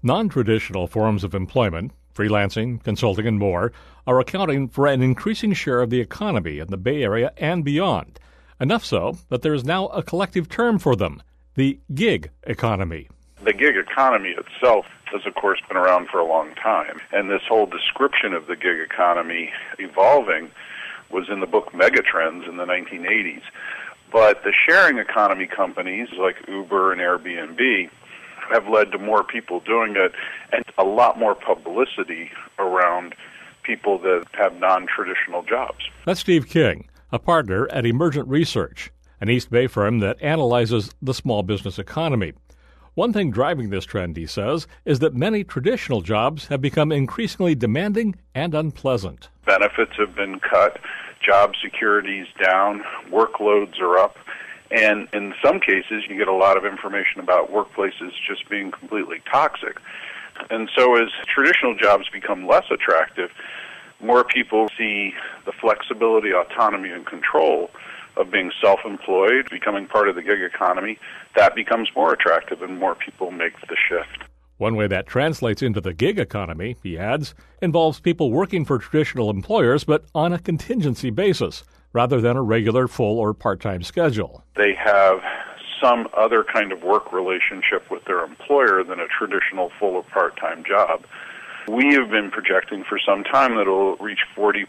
Non-traditional forms of employment, freelancing, consulting, and more, are accounting for an increasing share of the economy in the Bay Area and beyond. Enough so that there is now a collective term for them, the gig economy. The gig economy itself has, of course, been around for a long time. And this whole description of the gig economy evolving was in the book Megatrends in the 1980s. But the sharing economy companies like Uber and Airbnb have led to more people doing it and a lot more publicity around people that have non-traditional jobs. That's Steve King, a partner at Emergent Research, an East Bay firm that analyzes the small business economy. One thing driving this trend, he says, is that many traditional jobs have become increasingly demanding and unpleasant. Benefits have been cut, job security is down, workloads are up, and in some cases you get a lot of information about workplaces just being completely toxic. And so as traditional jobs become less attractive, more people see the flexibility, autonomy, and control of being self-employed, becoming part of the gig economy. That becomes more attractive and more people make the shift. One way that translates into the gig economy, he adds, involves people working for traditional employers but on a contingency basis rather than a regular full or part-time schedule. They have some other kind of work relationship with their employer than a traditional full or part-time job. We have been projecting for some time that it will reach 40%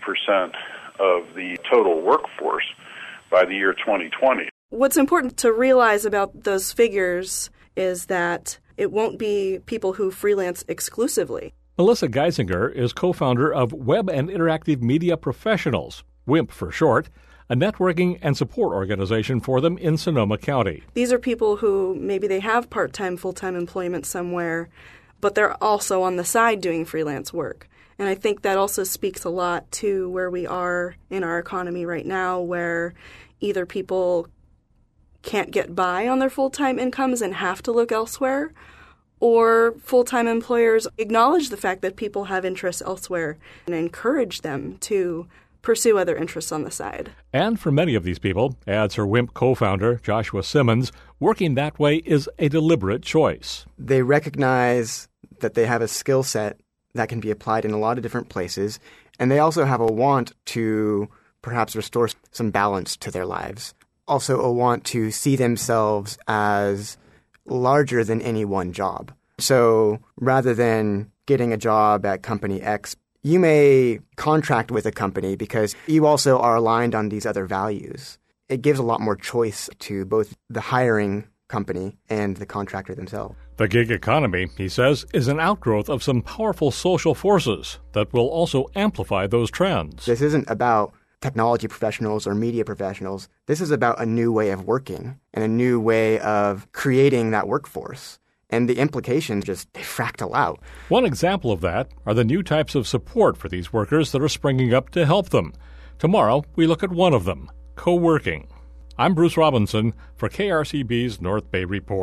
of the total workforce by the year 2020. What's important to realize about those figures is that it won't be people who freelance exclusively. Melissa Geisinger is co-founder of Web and Interactive Media Professionals, WIMP for short, a networking and support organization for them in Sonoma County. These are people who maybe they have part-time, full-time employment somewhere, but they're also on the side doing freelance work. And I think that also speaks a lot to where we are in our economy right now, where either people can't get by on their full-time incomes and have to look elsewhere, or full-time employers acknowledge the fact that people have interests elsewhere and encourage them to pursue other interests on the side. And for many of these people, adds her WIMP co-founder, Joshua Simmons, working that way is a deliberate choice. They recognize that they have a skill set that can be applied in a lot of different places, and they also have a want to perhaps restore some balance to their lives. Also a want to see themselves as larger than any one job. So rather than getting a job at company X, you may contract with a company because you also are aligned on these other values. It gives a lot more choice to both the hiring company and the contractor themselves. The gig economy, he says, is an outgrowth of some powerful social forces that will also amplify those trends. This isn't about technology professionals or media professionals. This is about a new way of working and a new way of creating that workforce. And the implications they fractal out. One example of that are the new types of support for these workers that are springing up to help them. Tomorrow, we look at one of them, co-working. I'm Bruce Robinson for KRCB's North Bay Report.